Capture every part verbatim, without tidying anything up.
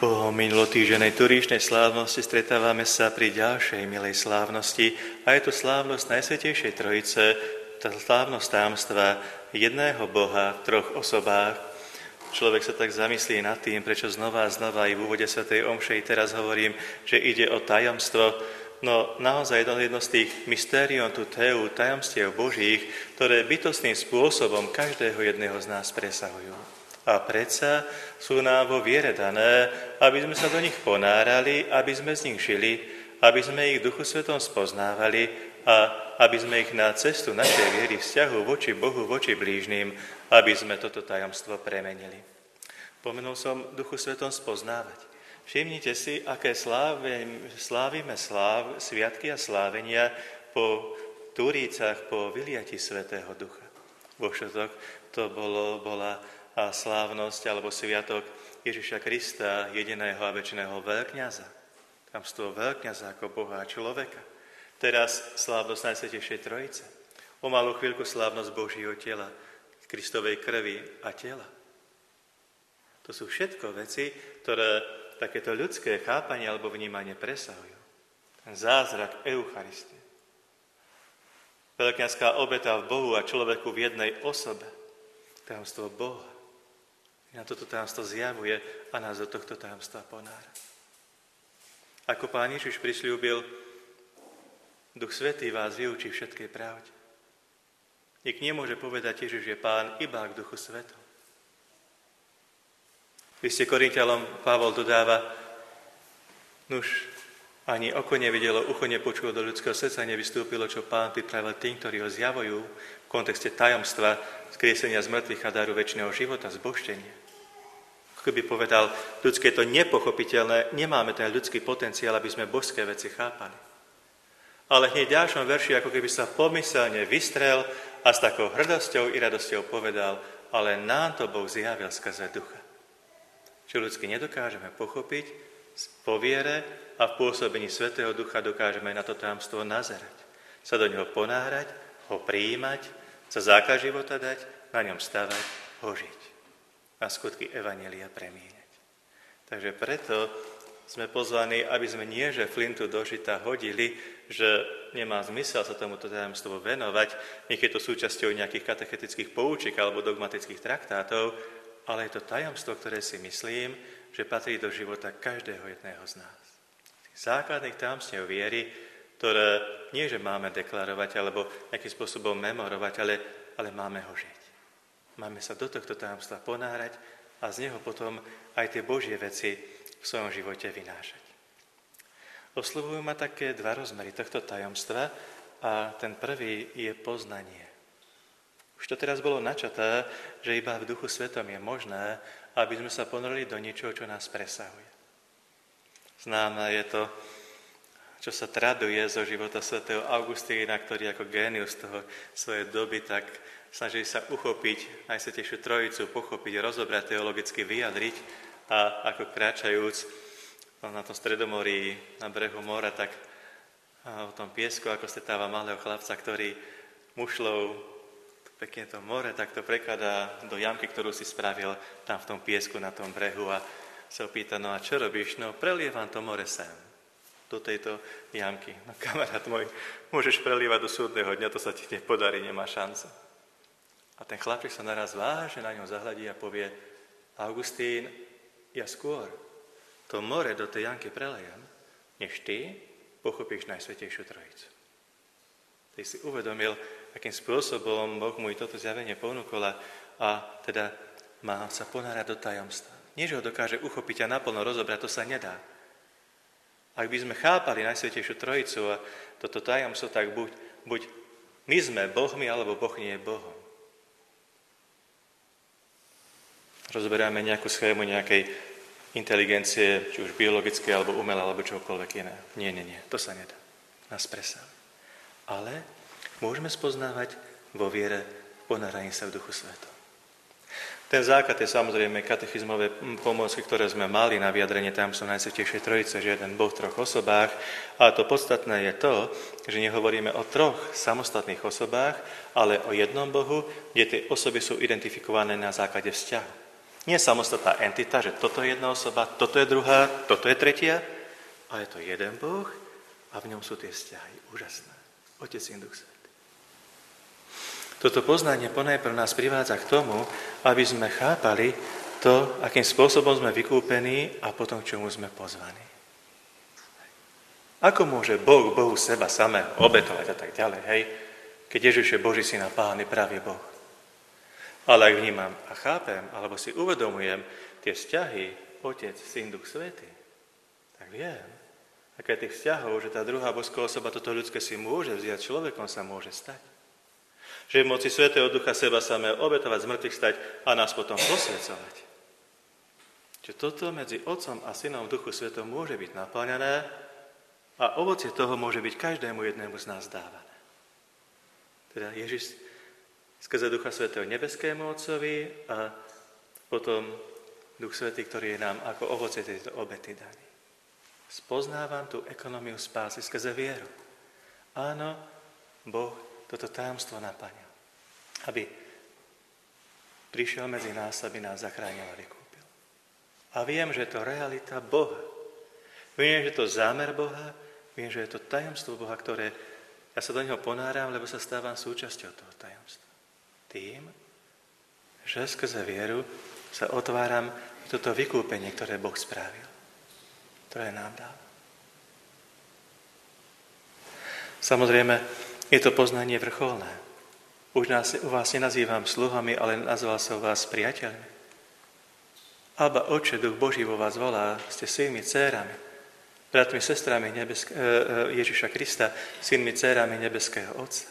Po minulotýždenej turíšnej slávnosti stretávame sa pri ďalšej milej slávnosti a je to slávnosť Najsvätejšej Trojice, tá slávnosť tajomstva jedného Boha v troch osobách. Človek sa tak zamyslí nad tým, prečo znova a znova aj v úvode svätej omše teraz hovorím, že ide o tajomstvo. No naozaj jedno, jedno z tých mystérion tu teu, tajomstiev Božích, ktoré bytostným spôsobom každého jedného z nás presahujú. A predsa sú nám vo viere dané, aby sme sa do nich ponárali, aby sme z nich žili, aby sme ich v Duchu Svetom spoznávali a aby sme ich na cestu našej viery vzťahu voči Bohu, voči blížnym, aby sme toto tajomstvo premenili. Pomenul som Duchu Svetom spoznávať. Všimnite si, aké slávime, slávime sláv, sviatky a slávenia po Turícach, po vyliati Svätého Ducha. Vo štvrtok to bolo, bola a slávnosť alebo sviatok Ježiša Krista, jediného a večného veľkňaza. Tajomstvo veľkňaza ako Boha a človeka. Teraz slávnosť Najsvätejšej Trojice. O malú chvíľku slávnosť Božieho tela, Kristovej krvi a tela. To sú všetko veci, ktoré takéto ľudské chápanie alebo vnímanie presahujú. Ten zázrak Eucharistie. Veľkňazská obeta v Bohu a človeku v jednej osobe. Tajomstvo Boha. Na toto tajomstvo zjavuje a nás do tohto tajomstva ponára. Ako Pán Ježiš prisľúbil, Duch Svätý vás vyučí všetkej pravde. Nik nemôže povedať, Ježiš je Pán iba k Duchu Svetom. V liste Korinťanom Pavol dodáva, nuž ani oko nevidelo, ucho nepočulo, do ľudského srdca nevystúpilo, čo Pán pripravil tým, ktorí ho zjavujú v kontexte tajomstva, skriesenia z mŕtvych a daru večného života, zbožtenia. Keby povedal, ľudské je to nepochopiteľné, nemáme ten ľudský potenciál, aby sme božské veci chápali. Ale hneď v ďalšom verši, ako keby sa pomyselne vystrel a s takou hrdosťou i radosťou povedal, ale nám to Boh zjavil skrze Ducha. Čo ľudsky nedokážeme pochopiť, po viere a v pôsobení Svätého Ducha dokážeme na to tajomstvo nazerať, sa do neho ponárať, ho prijímať, sa základ života dať, na ňom stavať, ho žiť a skutky evanjelia premieňať. Takže preto sme pozvaní, aby sme nie, že flintu do žita hodili, že nemá zmysel sa tomuto tajomstvu venovať, niekedy to súčasťou nejakých katechetických poučiek alebo dogmatických traktátov, ale je to tajomstvo, ktoré si myslím, že patrí do života každého jedného z nás. Základných tajomstiev viery, ktoré nie, že máme deklarovať alebo nejakým spôsobom memorovať, ale, ale máme ho žiť. Máme sa do tohto tajomstva ponárať a z neho potom aj tie Božie veci v svojom živote vynášať. Oslovujú ma také dva rozmery tohto tajomstva a ten prvý je poznanie. Už to teraz bolo načaté, že iba v Duchu Svetom je možné, aby sme sa ponorili do niečoho, čo nás presahuje. Známe je to, čo sa traduje zo života svätého Augustína, ktorý ako génius toho svojej doby tak snaží sa uchopiť Najsvätejšiu Trojicu, pochopiť, rozobrať, teologicky vyjadriť a ako kráčajúc na tom Stredomorí, na brehu mora, tak v tom piesku, ako stretáva malého chlapca, ktorý mušľou pekne to more takto prekladá do jamky, ktorú si spravil tam v tom piesku na tom brehu a sa opýta, no a čo robíš? No prelievam to more sem, do tejto jamky. No kamarát môj, môžeš prelievať do súdneho dňa, to sa ti nepodarí, nemá šanca. A ten chlapček sa naraz vážne na ňom zahľadí a povie, Augustín, ja skôr to more do tej jamky prelejem, než ty pochopíš Najsvätejšiu Trojicu. Ty si uvedomil, akým spôsobom Boh mu toto zjavenie ponúkol a teda má sa ponárať do tajomstva. Nie, že ho dokáže uchopiť a naplno rozobrať, to sa nedá. Ak by sme chápali Najsvätejšiu Trojicu a toto tajomstvo, tak buď, buď my sme Bohmi, alebo Boh nie je Bohom. Rozoberáme nejakú schému nejakej inteligencie, či už biologické, alebo umelé, alebo čokoľvek iné. Nie, nie, nie, to sa nedá. Nás presahuje. Ale môžeme spoznávať vo viere ponáraní sa v Duchu Svetom. Ten základ je samozrejme katechizmové pomôcky, ktoré sme mali na vyjadrenie tajomstva Najsvätejšej Trojice, že jeden Boh v troch osobách. A to podstatné je to, že nehovoríme o troch samostatných osobách, ale o jednom Bohu, kde tie osoby sú identifikované na základe vzťahu. Nie samostatná entita, že toto je jedna osoba, toto je druhá, toto je tretia, ale je to jeden Boh a v ňom sú tie vzťahy úžasné. Otec, Syn, Duch Svätý. Toto poznanie ponajprv nás privádza k tomu, aby sme chápali to, akým spôsobom sme vykúpení a potom k čomu sme pozvaní. Ako môže Boh Bohu seba samé obetovať a tak ďalej, hej? Keď Ježiš je Boží syn a Pán je pravý Boh. Ale ak vnímam a chápem, alebo si uvedomujem tie vzťahy Otec, Syn, Duch Svätý, tak viem, aké tých vzťahov, že tá druhá božská osoba toto ľudské si môže vziať, človekom sa môže stať. Že v moci Svätého Ducha seba samé obetovať, z mŕtvych stať a nás potom posväcovať. Čiže toto medzi Otcom a Synom v Duchu Svätom môže byť naplňané a ovocie toho môže byť každému jednému z nás dávané. Teda Ježiš skrze Ducha Svätého nebeskému Otcovi a potom Duch Svätý, ktorý je nám ako ovocie tejto obety daný. Spoznávam tú ekonómiu spásy skrze vieru. Áno, Boh toto tajomstvo naplňa, aby prišiel medzi nás, aby nás zachránil a vykúpil. A viem, že je to realita Boha. Viem, že je to zámer Boha, viem, že je to tajomstvo Boha, ktoré ja sa do neho ponáram, lebo sa stávam súčasťou toho tajomstva. Tým, že skrze vieru sa otváram toto vykúpenie, ktoré Boh spravil, ktoré nám dal. Samozrejme, je to poznanie vrcholné. Už nás, u vás nenazývam sluhami, ale nazval som vás priateľmi. Abba, Otče, Duch Boží vo vás volá, ste synmi, dcérami, bratmi, sestrami nebesk- Ježiša Krista, synmi, dcérami nebeského Otca.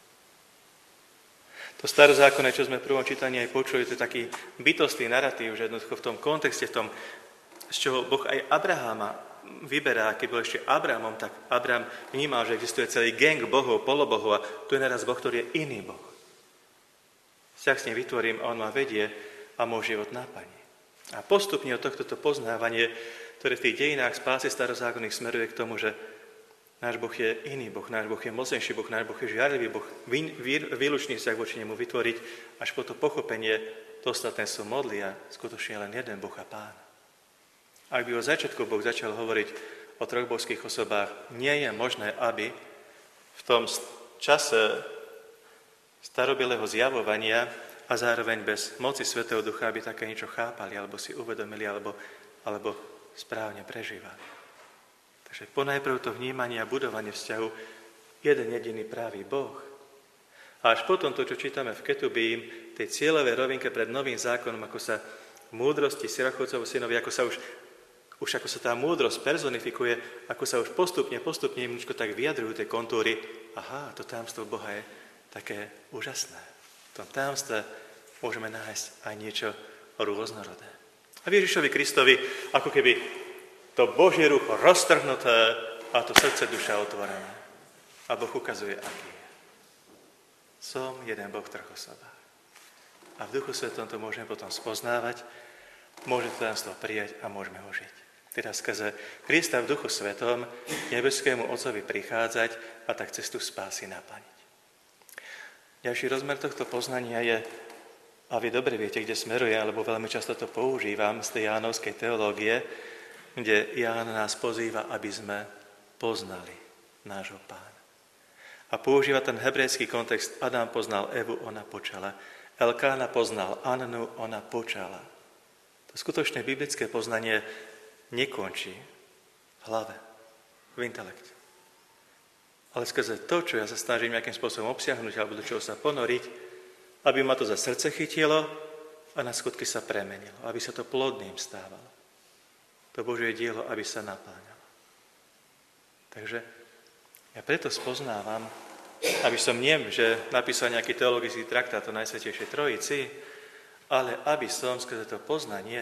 To starozákonné, čo sme v prvom čítaní aj počuli, to je taký bytostný narratív, že jednoducho v tom kontexte, v tom, z čoho Boh aj Abraháma vyberá, keď bol ešte Abrahamom, tak Abraham vnímal, že existuje celý gang bohov, polobohov a tu je naraz Boh, ktorý je iný Boh. Vzťah s ním vytvorím a on ma vedie a môj život náplní. A postupne od tohto poznávanie, ktoré v tých dejinách spásy starozákonných smeruje k tomu, že náš Boh je iný Boh, náš Boh je mocnejší Boh, náš Boh je žiarlivý Boh, výlučný vzťah voči nemu vytvoriť, až po to pochopenie, to ostatné sú modly a skutočne len jeden Boh a Pán. Ak by od začiatku Boh začal hovoriť o troch božských osobách, nie je možné, aby v tom čase starobilého zjavovania a zároveň bez moci Svätého Ducha, aby také niečo chápali, alebo si uvedomili, alebo, alebo správne prežívali. Takže ponajprv to vnímanie a budovanie vzťahu jeden jediný pravý Boh. A až potom to, čo čítame v Ketubím, tej cieľovej rovinke pred novým zákonom, ako sa v múdrosti Sirachovcovo synovi, ako sa už, už ako sa tá múdrosť personifikuje, ako sa už postupne, postupne imúčko tak vyjadrujú tie kontúry. Aha, to tajomstvo Boha je také úžasné. V tom tajomstve môžeme nájsť aj niečo rôznorodé. A v Ježišovi Kristovi, ako keby to Božie rucho roztrhnuté a to srdce duša otvorené. A Boh ukazuje, aký je. Som jeden Boh v troch osobách. A v Duchu Svetom to môžeme potom spoznávať, môžeme to tajomstvo prijať a môžeme ho žiť. Teda skrze Krista v Duchu Svetom nebeskému Otcovi prichádzať a tak cestu spásy naplniť. Ďalší rozmer tohto poznania je, a vy dobre viete, kde smeruje, alebo veľmi často to používam z tej jánovskej teológie, kde Ján nás pozýva, aby sme poznali nášho Pána. A používa ten hebrejský kontext, Adam poznal Evu, ona počala. Elkána poznal Annu, ona počala. To skutočné biblické poznanie nekončí v hlave, v intelekte. Ale skrze to, čo ja sa snažím nejakým spôsobom obsiahnuť alebo do čoho sa ponoriť, aby ma to za srdce chytilo a na skutky sa premenilo, aby sa to plodným stávalo. To Božie dielo, aby sa napáňalo. Takže ja preto spoznávam, aby som nie, že napísal nejaký teologický traktát o Najsvätejšej Trojici, ale aby som skrze to poznanie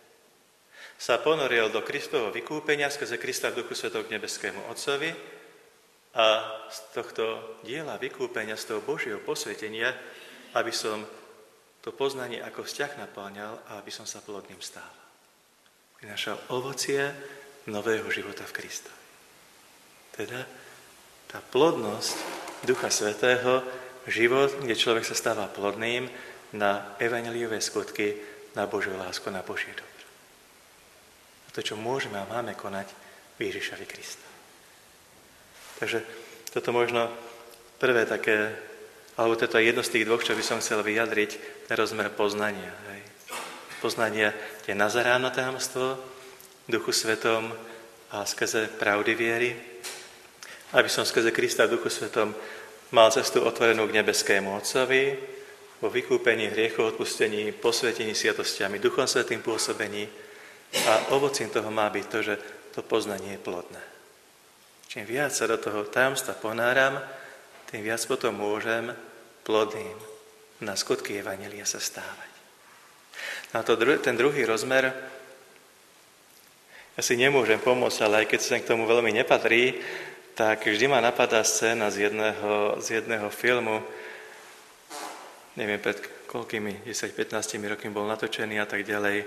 sa ponoril do Kristovho vykúpenia, skrze Krista v Duchu Svetom k nebeskému Otcovi a z tohto diela vykúpenia, z toho Božieho posvetenia, aby som to poznanie ako vzťah napáňal a aby som sa plodným stával. Prinášal ovocie nového života v Kristovi. Teda tá plodnosť Ducha Svätého, život, kde človek sa stáva plodným na evanjeliové skutky na Božiu lásku, na Božie dobro. A to, čo môžeme a máme konať v Ježišovi Krista. Takže toto možno prvé také, alebo toto je jedno z tých dvoch, čo by som chcel vyjadriť, ten rozmer poznania. Hej. Poznania je nazerám na tajomstvo, Duchu Svetom a skrze pravdy viery, aby som skrze Krista v Duchu Svetom mal cestu otvorenú k nebeskému Otcovi, vo vykúpení hriechov, odpustení, posvetení sviatostiami, Duchom Svätým pôsobení a ovocím toho má byť to, že to poznanie je plodné. Čím viac sa do toho tajomstva ponáram, tým viac potom môžem plodným na skutky evanjelia sa stávať. A to, ten druhý rozmer, ja si nemôžem pomôcť, ale aj keď sa k tomu veľmi nepatrí, tak vždy ma napadá scéna z jedného, z jedného filmu, neviem, pred koľkými, desať pätnásť rokmi bol natočený a tak ďalej.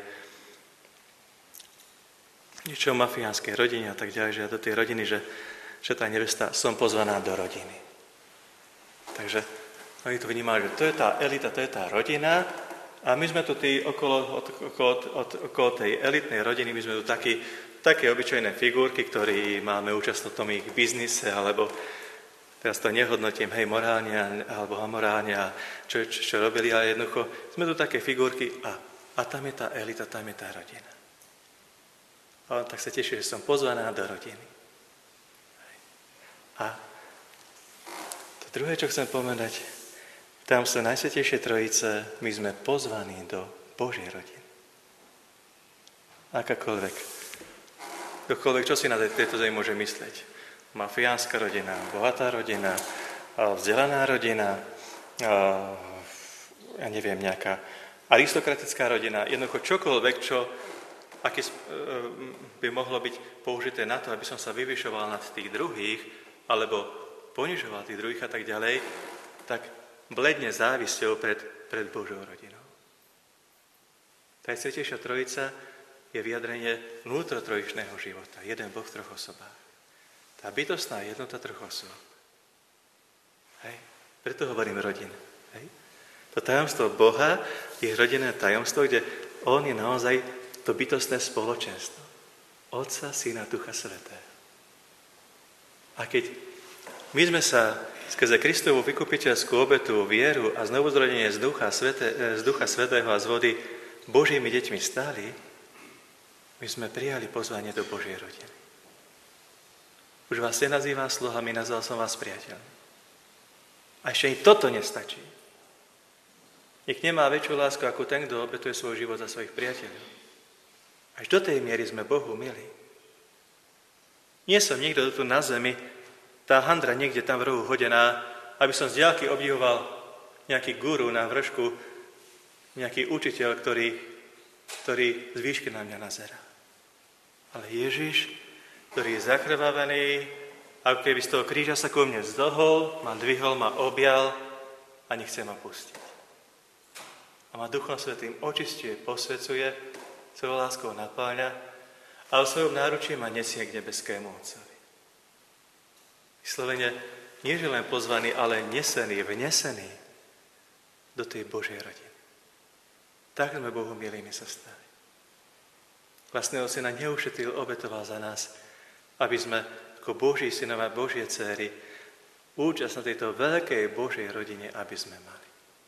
Niečo o mafiánskej rodine a tak ďalej, že do tej rodiny, že, že tá nevesta, som pozvaná do rodiny. Takže oni to vnímali, že to je tá elita, to je tá rodina a my sme tu tí okolo, od, okolo, od, okolo tej elitnej rodiny, my sme tu takí, také obyčajné figurky, ktorí máme účasť v tom ich biznise, alebo teraz to nehodnotím, hej, morálne alebo amorálne, a čo, čo, čo robili, ale jednoducho sme tu také figurky a, a tam je tá elita, tam je tá rodina. A tak sa teším, že som pozvaná do rodiny. A to druhé, čo chcem povedať, tam sa Najsvätejšie Trojice, my sme pozvaní do Božej rodiny. Akákoľvek. Ktokoľvek, čo si na tejto zemi môže myslieť. Mafiánska rodina, bohatá rodina, vzdelaná rodina, ja neviem, nejaká aristokratická rodina, jednoducho čokoľvek, čo aké by mohlo byť použité na to, aby som sa vyvyšoval nad tých druhých, alebo ponižoval tých druhých a tak ďalej, tak bledne závisťou pred, pred Božou rodinou. Najsvätejšia Trojica je vyjadrenie vnútrotrojičného života. Jeden Boh v troch osobách. Tá bytostná jednota troch osôb. Hej. Preto hovorím rodin. Hej. To tajomstvo Boha je rodinné tajomstvo, kde On je naozaj to bytostné spoločenstvo. Otca, Syna, Ducha Svätého. A keď my sme sa skrze Kristovú vykupiteľskú obetu, vieru a znovuzrodenie z Ducha, Svete, z Ducha Svätého a z vody Božími deťmi stali, my sme prijali pozvanie do Božej rodiny. Už vás nenazývam sluhami, nazval som vás priateľmi. A ešte ani toto nestačí. Nik nemá väčšiu lásku ako ten, kto obetuje svoj život za svojich priateľov. Až do tej miery sme Bohu milí. Nie som niekto tu na zemi, tá handra niekde tam v rohu hodená, aby som z diaľky obdivoval nejaký guru na vršku, nejaký učiteľ, ktorý, ktorý z výšky na mňa nazerá. Ale Ježiš, ktorý je zakrvavený, ako keby z toho kríža sa ku mne zdlhol, ma dvihol, ma objal a nechce ma pustiť. A ma Duchom Svätým očistuje, posvecuje, svojou láskou napáľa a o svojom náručí ma nesie k nebeskému Otcovi. Vyslovene, nie že len pozvaný, ale nesený, vnesený do tej Božej rodiny. Tak sme Bohu milými sa stali. Vlastného Syna neušetril, obetoval za nás, aby sme ako Boží synov a Božie dcéry účasť na tejto veľkej Božej rodine, aby sme mali.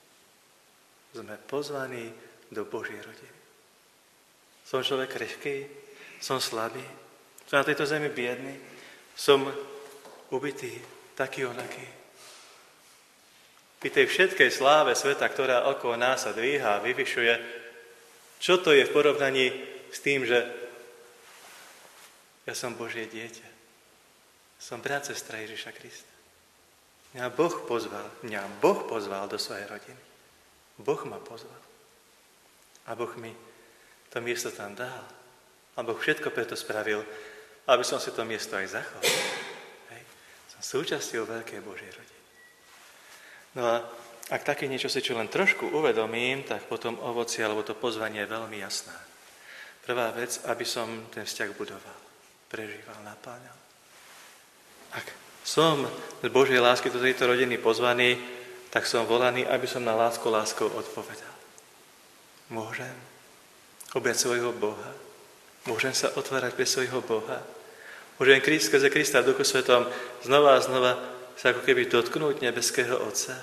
Sme pozvaní do Božej rodiny. Som človek krehký, som slabý, som na tejto zemi biedný, som ubitý, taký onaký. Pri tej všetkej sláve sveta, ktorá okolo nás sa dvíha a vyvyšuje, čo to je v porovnaní s tým, že ja som Božie dieťa. Som brat, sestra Ježiša Krista. Mňa Boh pozval, mňa Boh pozval do svojej rodiny. Boh ma pozval. A Boh mi to miesto tam dal. A Boh všetko preto spravil, aby som si to miesto aj zachoval. Hej. Som súčasťou veľkej Božej rodiny. No a ak také niečo si čo len trošku uvedomím, tak potom ovocie alebo to pozvanie je veľmi jasná. Prvá vec, aby som ten vzťah budoval, prežíval, napáľal. Ak som z Božej lásky do tejto rodiny pozvaný, tak som volaný, aby som na lásku láskou odpovedal. Môžem? objať svojho Boha. Môžem sa otvárať pre svojho Boha. Môžem skrze Krista v Duchu Svetom znova a znova sa ako keby dotknúť nebeského Otca.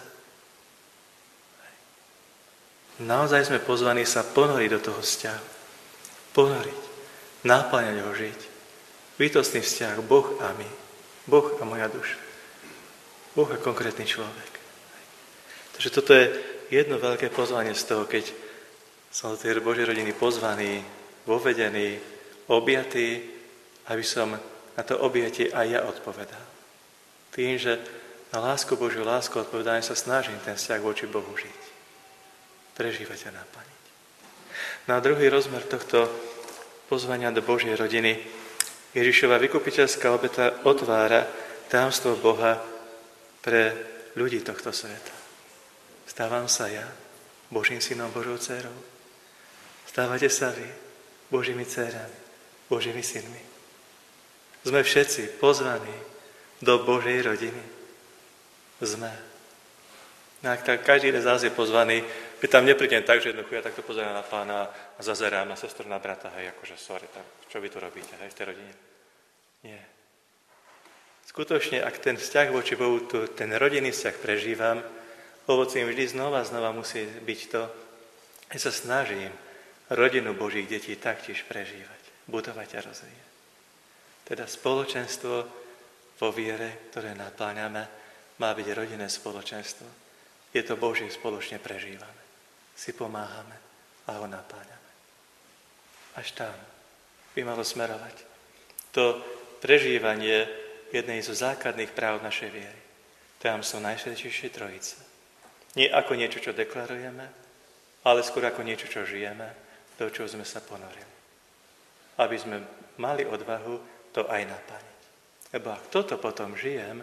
Naozaj sme pozvaní sa ponoriť do toho vzťahu. Ponoriť. Náplňať ho žiť. Bytostný vzťah Boh a my. Boh a moja duša. Boh a konkrétny človek. Takže toto je jedno veľké pozvanie z toho, keď som do tej Božej rodiny pozvaný, vovedený, objatý, aby som na to objatie aj ja odpovedal. Tým, že na lásku Božiu, lásku odpovedania sa snažím ten vzťah voči Bohu žiť. Prežívať a naplniť. Na druhý rozmer tohto pozvania do Božej rodiny Ježišova vykupiteľská obeta otvára tajomstvo Boha pre ľudí tohto sveta. Stávam sa ja Božím synom, Božou dcérou. Stávate sa vy Božími dcérami, Božími synmi. Sme všetci pozvaní do Božej rodiny. Sme. No, ak tak každý z nás je pozvaný, keď tam neprídem tak, že jednoducho ja takto pozerám na Pána a zazerám na sestru, na brata, hej, akože sorry, tak čo vy tu robíte, hej, v tej rodine? Nie. Skutočne, ak ten vzťah voči Bohu, ten rodinný vzťah prežívam, ovocím vždy znova a znova musí byť to, že sa snažím rodinu Božích detí taktiež prežívať, budovať a rozvíjať. Teda spoločenstvo vo viere, ktoré napáňame, má byť rodinné spoločenstvo. Je to Božie, spoločne prežívame. Si pomáhame a ho napáňame. Až tam by malo smerovať to prežívanie jednej zo základných práv našej viery. Tam sú Najsvätejšej Trojice. Nie ako niečo, čo deklarujeme, ale skôr ako niečo, čo žijeme, do čoho sme sa ponorili. Aby sme mali odvahu to aj napániť. Lebo ak toto potom žijem,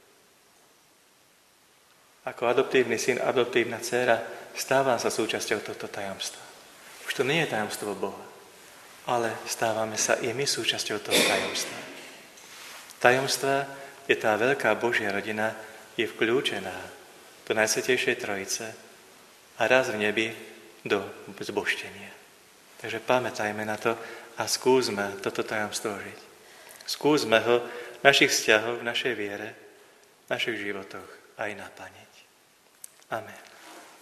ako adoptívny syn, adoptívna dcéra, stávam sa súčasťou tohto tajomstva. Už to nie je tajomstvo Boha, ale stávame sa i my súčasťou toho tajomstva. Tajomstva je tá veľká Božia rodina, je vkľúčená do Najsvätejšej Trojice a raz v nebi do zbožtenia. Takže pamätajme na to a skúsme toto tajomstvo žiť. Skúsme ho v našich vzťahoch, v našej viere, v našich životoch aj naplniť. Amen.